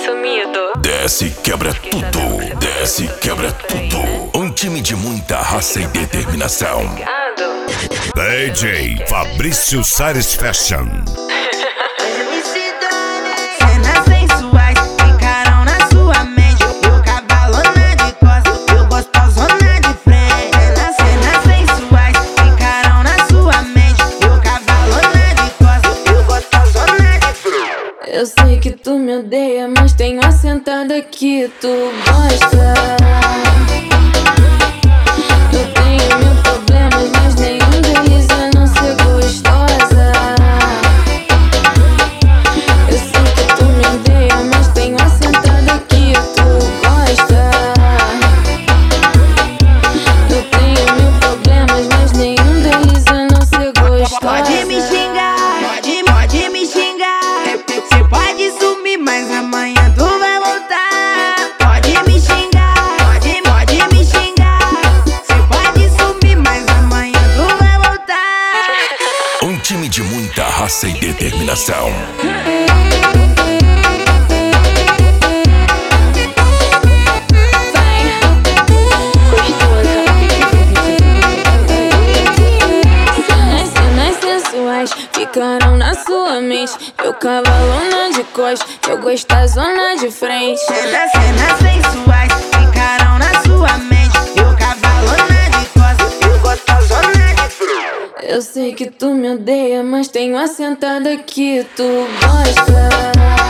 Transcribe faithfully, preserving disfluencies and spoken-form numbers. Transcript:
sumido. Desce, quebra tudo. Desce, quebra tudo. Um time de muita raça e determinação. D J Fabrício Sares Fashion. Cenas sensuais ficaram na sua mente. Eu cavalona de costas, eu gostosona de frente. Cenas sensuais ficaram na sua mente. Eu cavalona de costas, eu gostosona de frente. Eu sei que tu me odeia, mas tenho a sentada que tu gosta. Eu tenho mil problemas, mas nenhum deles é não ser gostosa. Eu sei que tu me odeia, mas tenho a sentada que tu gosta. Eu tenho mil problemas, mas nenhum deles é não ser gostosa. Pode me xingar, pode, pode me xingar. Você pode sumir, mas amanhã tu vai voltar. Pode me xingar, pode, pode me xingar. Você pode sumir, mas amanhã tu vai voltar. Um time de muita raça e determinação. Cenas sensuais ficaram na sua mente. Eu cavalona de costas, eu gostosona de frente. Cenas, cenas sensuais ficaram na sua mente. Eu cavalona de costas, eu gostosona de frente. Eu sei que tu me odeia, mas tenho a sentada que tu gosta.